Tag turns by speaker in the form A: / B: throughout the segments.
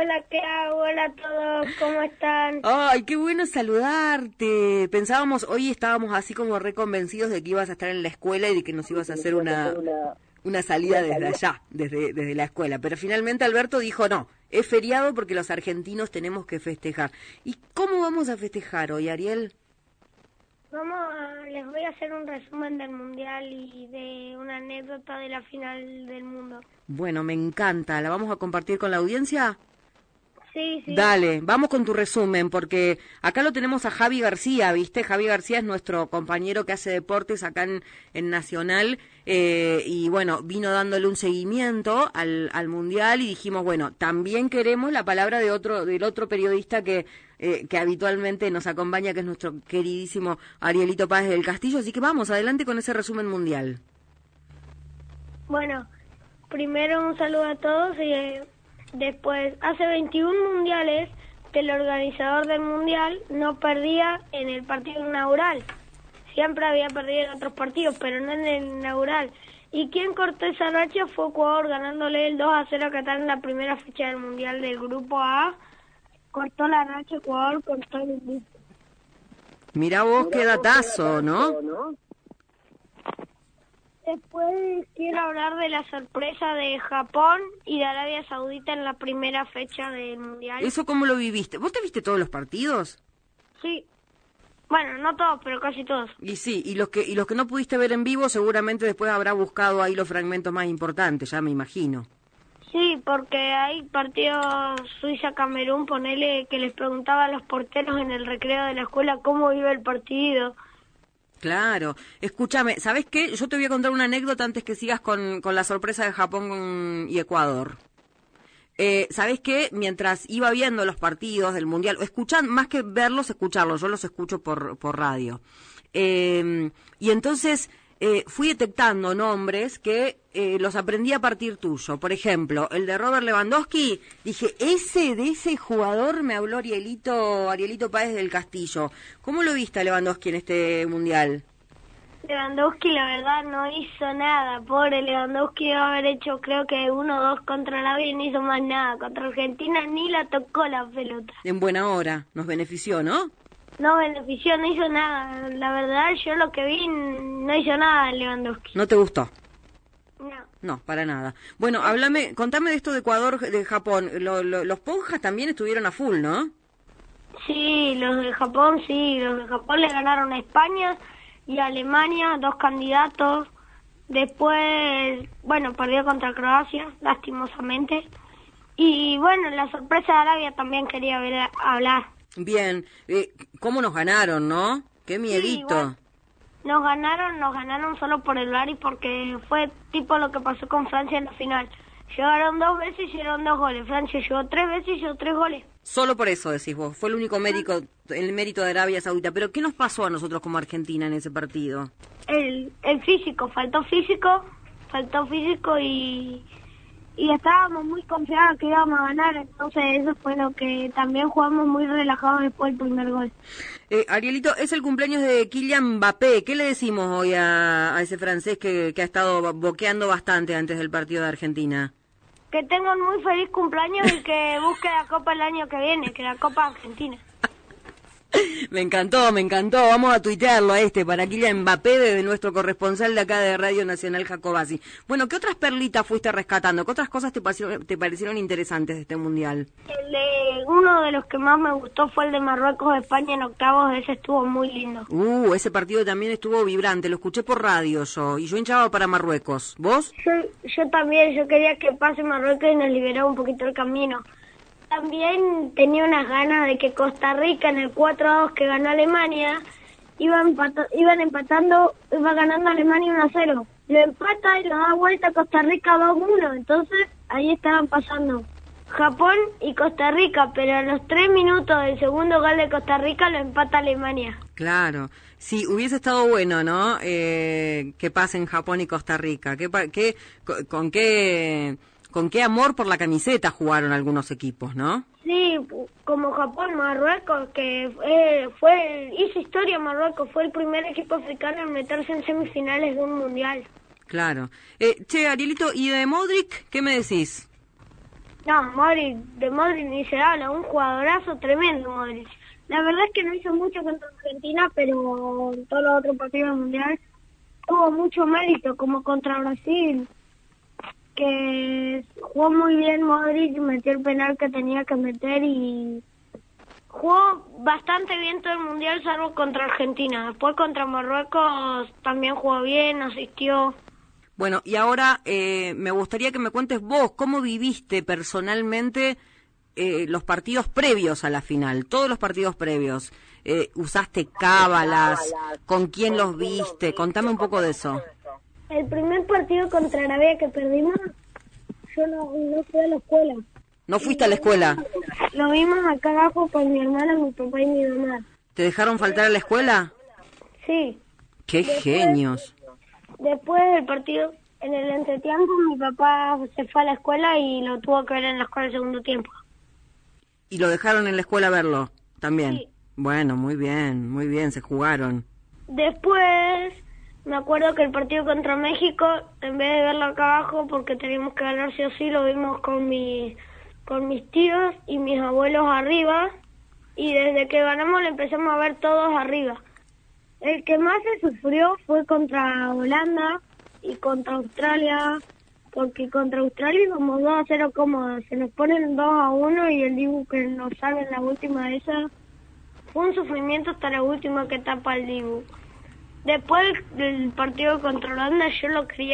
A: Hola, ¿qué hago? Hola a todos, ¿cómo están?
B: Ay, qué bueno saludarte. Hoy estábamos así como reconvencidos de que ibas a estar en la escuela y de que nos ibas a hacer una salida desde allá, desde la escuela. Pero finalmente Alberto dijo, no, es feriado porque los argentinos tenemos que festejar. ¿Y cómo vamos a festejar hoy, Ariel?
A: Les voy a hacer un resumen del Mundial y de una anécdota de la final del mundo.
B: Bueno, me encanta. ¿La vamos a compartir con la audiencia?
A: Sí.
B: Dale, vamos con tu resumen, porque acá lo tenemos a Javi García, ¿viste? Javi García es nuestro compañero que hace deportes acá en Nacional, y bueno, vino dándole un seguimiento al Mundial y dijimos, bueno, también queremos la palabra del otro periodista que habitualmente nos acompaña, que es nuestro queridísimo Arielito Páez del Castillo, así que vamos, adelante con ese resumen mundial.
A: Bueno, primero un saludo a todos y... Después, hace 21 mundiales que el organizador del mundial no perdía en el partido inaugural. Siempre había perdido en otros partidos, pero no en el inaugural. Y quien cortó esa racha fue Ecuador, ganándole el 2-0 a Qatar en la primera fecha del mundial del grupo A. Cortó la racha Ecuador, cortó el grupo.
B: Mirá vos, qué datazo, ¿no?
A: Después quiero hablar de la sorpresa de Japón y de Arabia Saudita en la primera fecha del Mundial.
B: ¿Eso cómo lo viviste? ¿Vos te viste todos los partidos?
A: Sí. Bueno, no todos, pero casi todos.
B: Y sí, y los que no pudiste ver en vivo seguramente después habrá buscado ahí los fragmentos más importantes, ya me imagino.
A: Sí, porque hay partidos Suiza-Camerún, ponele que les preguntaba a los porteros en el recreo de la escuela cómo iba el partido.
B: Claro. Escúchame, ¿sabés qué? Yo te voy a contar una anécdota antes que sigas con la sorpresa de Japón y Ecuador. ¿Sabés qué? Mientras iba viendo los partidos del Mundial, más que verlos, escucharlos, yo los escucho por radio. Y entonces fui detectando nombres que los aprendí a partir tuyo. Por ejemplo, el de Robert Lewandowski, dije, de ese jugador me habló Arielito Páez del Castillo. ¿Cómo lo viste a Lewandowski en este Mundial?
A: Lewandowski, la verdad, no hizo nada. Pobre Lewandowski iba a haber hecho, creo que 1 o 2 contra Arabia y no hizo más nada. Contra Argentina ni la tocó la pelota.
B: En buena hora, nos benefició, ¿no?
A: No benefició, no hizo nada. La verdad, yo lo que vi, no hizo nada Lewandowski.
B: ¿No te gustó?
A: No.
B: No, para nada. Bueno, contame de esto de Ecuador, de Japón. Los Ponjas también estuvieron a full, ¿no?
A: Sí, los de Japón le ganaron a España y a Alemania, 2 candidatos. Después, bueno, perdió contra Croacia, lastimosamente. Y bueno, la sorpresa de Arabia también quería hablar.
B: Bien, ¿cómo nos ganaron, no? Qué miedito.
A: Sí, nos ganaron solo por el VAR y porque fue tipo lo que pasó con Francia en la final. Llegaron 2 veces y hicieron 2 goles. Francia llegó 3 veces y hizo 3 goles.
B: Solo por eso decís vos, fue el único el mérito de Arabia Saudita. Pero ¿qué nos pasó a nosotros como Argentina en ese partido?
A: El físico, faltó físico y estábamos muy confiados que íbamos a ganar, entonces eso fue lo que también jugamos muy relajados después del primer gol.
B: Arielito, es el cumpleaños de Kylian Mbappé. ¿Qué le decimos hoy a ese francés que ha estado boqueando bastante antes del partido de Argentina?
A: Que tenga un muy feliz cumpleaños y que busque la Copa el año que viene, que la Copa Argentina.
B: Me encantó. Vamos a tuitearlo para Kylian Mbappé, desde nuestro corresponsal de acá de Radio Nacional, Jacobasi. Bueno, ¿qué otras perlitas fuiste rescatando? ¿Qué otras cosas te parecieron interesantes de este Mundial?
A: Uno de los que más me gustó fue el de Marruecos-España en octavos. Ese estuvo muy lindo.
B: Ese partido también estuvo vibrante. Lo escuché por radio y yo hinchaba para Marruecos. ¿Vos?
A: Yo también. Yo quería que pase Marruecos y nos liberara un poquito el camino. También tenía unas ganas de que Costa Rica en el 4-2 que ganó Alemania iba ganando Alemania 1-0. Lo empata y lo da vuelta Costa Rica 2-1. Entonces ahí estaban pasando Japón y Costa Rica, pero a los 3 minutos del segundo gol de Costa Rica lo empata Alemania.
B: Claro, sí, hubiese estado bueno, ¿no? Que pasen Japón y Costa Rica. ¿Con qué amor por la camiseta jugaron algunos equipos, no?
A: Sí, como Japón, Marruecos, que hizo historia Marruecos, fue el primer equipo africano en meterse en semifinales de un mundial.
B: Claro. Arielito, ¿y de Modric qué me decís?
A: No, de Modric ni se habla, un jugadorazo tremendo Modric. La verdad es que no hizo mucho contra Argentina, pero en todos los otros partidos del Mundial tuvo mucho mérito, como contra Brasil, que jugó muy bien Modric, metió el penal que tenía que meter y jugó bastante bien todo el Mundial, salvo contra Argentina. Después contra Marruecos también jugó bien, asistió.
B: Bueno, y ahora me gustaría que me cuentes vos, ¿cómo viviste personalmente los partidos previos a la final? Todos los partidos previos. ¿Usaste cábalas? ¿Con quién los viste? Contame un poco de eso.
A: El primer partido contra Arabia que perdimos, yo no fui a la escuela.
B: ¿No fuiste a la escuela?
A: Lo vimos acá abajo con mi hermana, mi papá y mi mamá.
B: ¿Te dejaron faltar a la escuela?
A: Sí.
B: ¡Qué genios!
A: Después del partido, en el entretiempo, mi papá se fue a la escuela y lo tuvo que ver en la escuela el segundo tiempo.
B: ¿Y lo dejaron en la escuela a verlo también?
A: Sí.
B: Bueno, muy bien, se jugaron.
A: Después, me acuerdo que el partido contra México, en vez de verlo acá abajo, porque teníamos que ganar sí o sí, lo vimos con mis tíos y mis abuelos arriba, y desde que ganamos lo empezamos a ver todos arriba. El que más se sufrió fue contra Holanda y contra Australia, porque contra Australia íbamos 2-0 cómodos, se nos ponen 2-1 y el Dibu que nos sale en la última de esas, fue un sufrimiento hasta la última que tapa el Dibu. Después del partido contra Holanda yo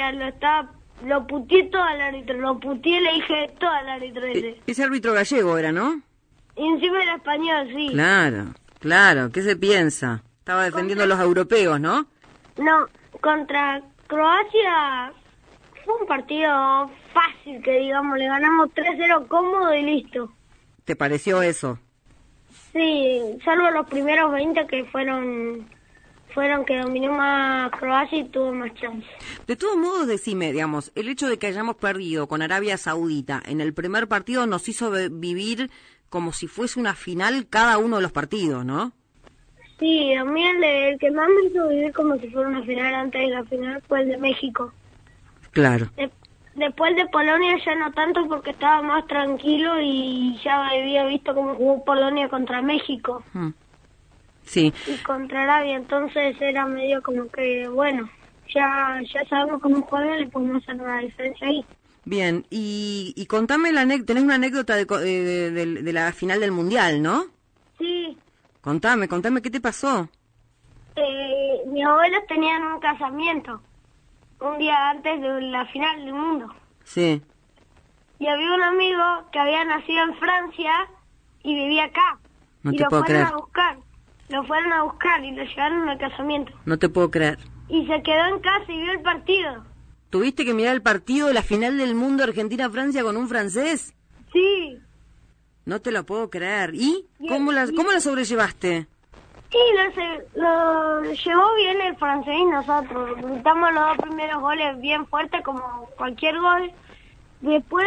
A: lo puteé todo al árbitro, le dije todo al árbitro ese.
B: Ese árbitro gallego era, ¿no?
A: Y encima era español, sí.
B: Claro, ¿qué se piensa? Estaba defendiendo a los europeos, ¿no?
A: No, contra Croacia fue un partido fácil, que digamos, le ganamos 3-0 cómodo y listo.
B: ¿Te pareció eso?
A: Sí, salvo los primeros 20 que fueron que dominó más Croacia y tuvo más chance.
B: De todos modos, decime, digamos, el hecho de que hayamos perdido con Arabia Saudita en el primer partido nos hizo vivir como si fuese una final cada uno de los partidos, ¿no?
A: Sí, a mí el que más me hizo vivir como si fuera una final antes de la final fue el de México.
B: Claro.
A: Después de Polonia ya no tanto porque estaba más tranquilo y ya había visto cómo jugó Polonia contra México.
B: Sí.
A: Y contra Arabia, entonces era medio como que, bueno, ya sabemos cómo juega y podemos hacer una diferencia ahí.
B: Bien, y contame tenés una anécdota de la final del Mundial, ¿no?
A: Sí.
B: Contame, ¿qué te pasó?
A: Mis abuelos tenían un casamiento un día antes de la final del mundo.
B: Sí.
A: Y había un amigo que había nacido en Francia y vivía acá.
B: No te puedo creer.
A: Lo fueron a buscar y lo llevaron al casamiento.
B: No te puedo creer.
A: Y se quedó en casa y vio el partido.
B: ¿Tuviste que mirar el partido de la final del mundo Argentina-Francia con un francés?
A: Sí.
B: No te lo puedo creer. ¿Y? ¿Cómo la sobrellevaste?
A: Sí, lo llevó bien el francés y nosotros. Gritamos los 2 primeros goles bien fuertes como cualquier gol. Después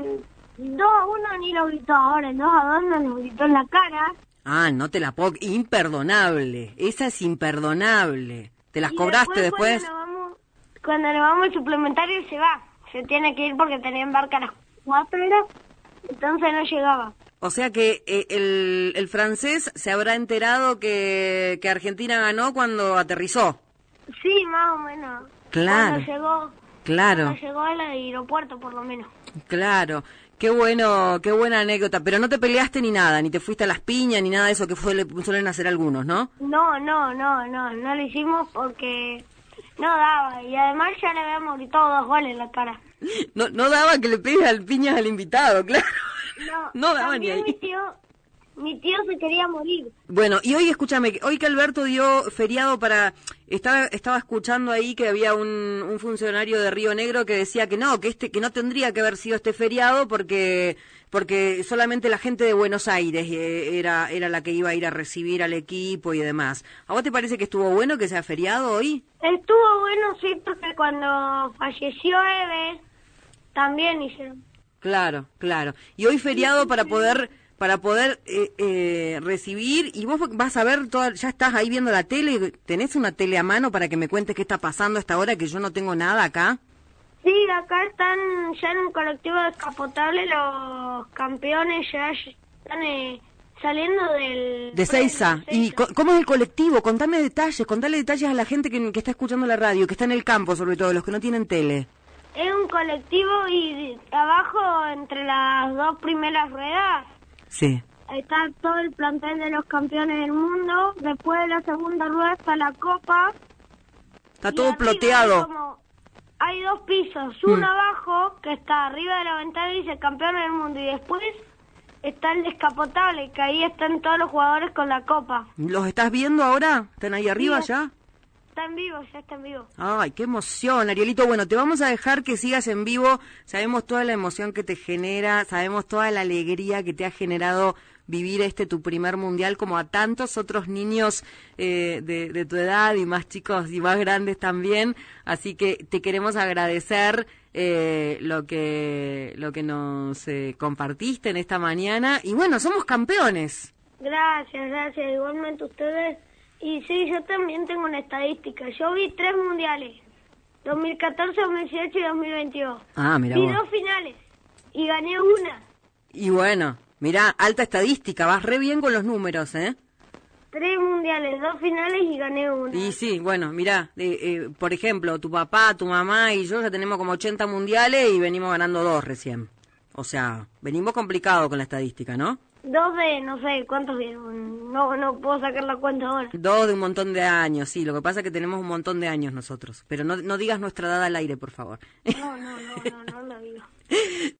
A: 2-1 ni lo gritó ahora, el 2-2 nos lo gritó en la cara.
B: Ah, no te la puedo... Imperdonable. Esa es imperdonable. ¿Te las cobraste después?
A: Cuando nos vamos al suplementario se va. Se tiene que ir porque tenía embarque a las 4 horas. Entonces no llegaba.
B: O sea que el francés se habrá enterado que Argentina ganó cuando aterrizó.
A: Sí, más o menos.
B: Claro.
A: Cuando llegó al aeropuerto, por lo menos.
B: Claro. Qué buena anécdota. Pero no te peleaste ni nada, ni te fuiste a las piñas, ni nada de eso que suelen hacer algunos, ¿no?
A: No lo hicimos porque no daba. Y además ya le habíamos gritado 2 goles en la cara.
B: No daba que le pegues al piñas al invitado, claro. No daba ni ahí.
A: Mi tío se quería morir.
B: Bueno, y hoy, escúchame, hoy que Alberto dio feriado estaba escuchando ahí que había un funcionario de Río Negro que decía que no tendría que haber sido este feriado porque solamente la gente de Buenos Aires era la que iba a ir a recibir al equipo y demás. ¿A vos te parece que estuvo bueno que sea feriado hoy?
A: Estuvo bueno, sí, porque cuando falleció Eve también hicieron.
B: Claro. Y hoy feriado para poder recibir, y vos vas a ver, ya estás ahí viendo la tele, ¿tenés una tele a mano para que me cuentes qué está pasando a esta hora que yo no tengo nada acá?
A: Sí, acá están ya en un colectivo descapotable los campeones, ya están saliendo
B: de Seiza. ¿Y cómo es el colectivo? Contale detalles a la gente que está escuchando la radio, que está en el campo, sobre todo, los que no tienen tele.
A: Es un colectivo y abajo, entre las dos primeras ruedas,
B: sí,
A: está todo el plantel de los campeones del mundo. Después de la segunda rueda está la copa.
B: Está todo ploteado.
A: Hay dos pisos, uno abajo, que está arriba de la ventana y dice campeón del mundo, y después está el descapotable, que ahí están todos los jugadores con la copa.
B: ¿Los estás viendo ahora? ¿Están ahí arriba ya?
A: Está en vivo, ya está en vivo.
B: Ay, qué emoción, Arielito. Bueno, te vamos a dejar que sigas en vivo. Sabemos toda la emoción que te genera, sabemos toda la alegría que te ha generado vivir tu primer mundial, como a tantos otros niños de tu edad y más chicos y más grandes también. Así que te queremos agradecer lo que nos compartiste en esta mañana. Y bueno, somos campeones.
A: Gracias, igualmente ustedes. Y sí, yo también tengo una estadística. Yo vi 3 mundiales, 2014, 2018 y 2022.
B: Ah, mira
A: vi
B: vos.
A: 2 finales y gané una.
B: Y bueno, mirá, alta estadística, vas re bien con los números, ¿eh?
A: 3 mundiales, 2 finales y gané una.
B: Y sí, bueno, mirá, por ejemplo, tu papá, tu mamá y yo ya tenemos como 80 mundiales y venimos ganando 2 recién. O sea, venimos complicados con la estadística, ¿no?
A: 2 de, no sé, ¿cuántos vieron? No puedo sacar la cuenta ahora.
B: 2 de un montón de años, sí, lo que pasa es que tenemos un montón de años nosotros. Pero no digas nuestra edad al aire, por favor.
A: No lo digo.